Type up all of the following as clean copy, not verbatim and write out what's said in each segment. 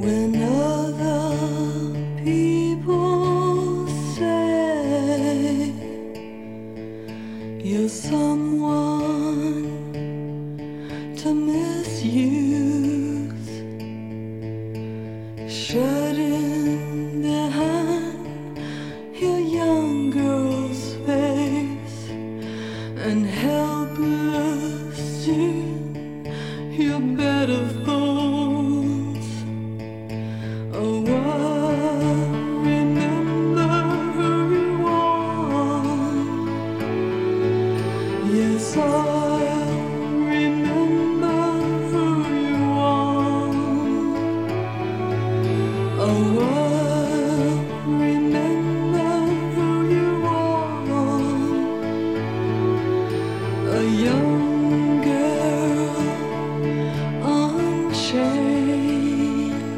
When other people say you're someone to misuse, shutting behind your young girl's face and helpless to your better phones. Oh, I remember who you are. Yes, I remember who you are. Oh, I remember who you are. A young girl unchained.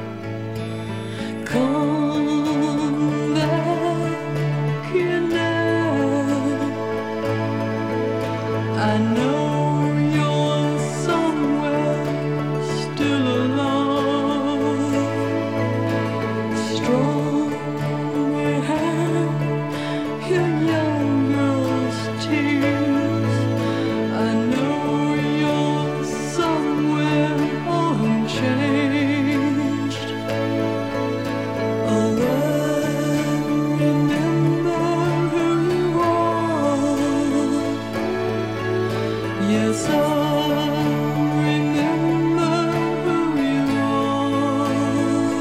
Come back here now. I know you're somewhere still alive. Strong behind your young girl's tears. I know you're somewhere unchanged. Oh, I remember who you are. Yes, I remember who you are.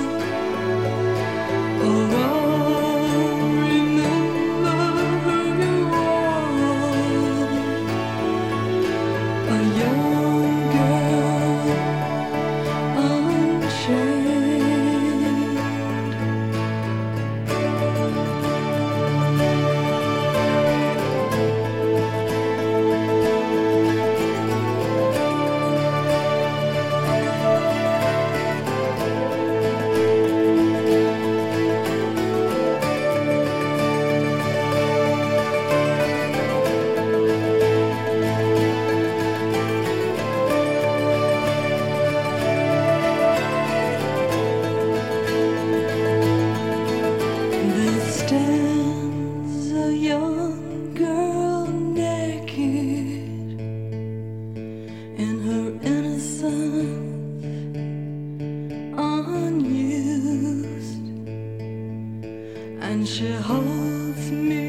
Oh, I remember who you are. A young girl unchained. There stands a young girl naked in her innocence, unused, and she holds me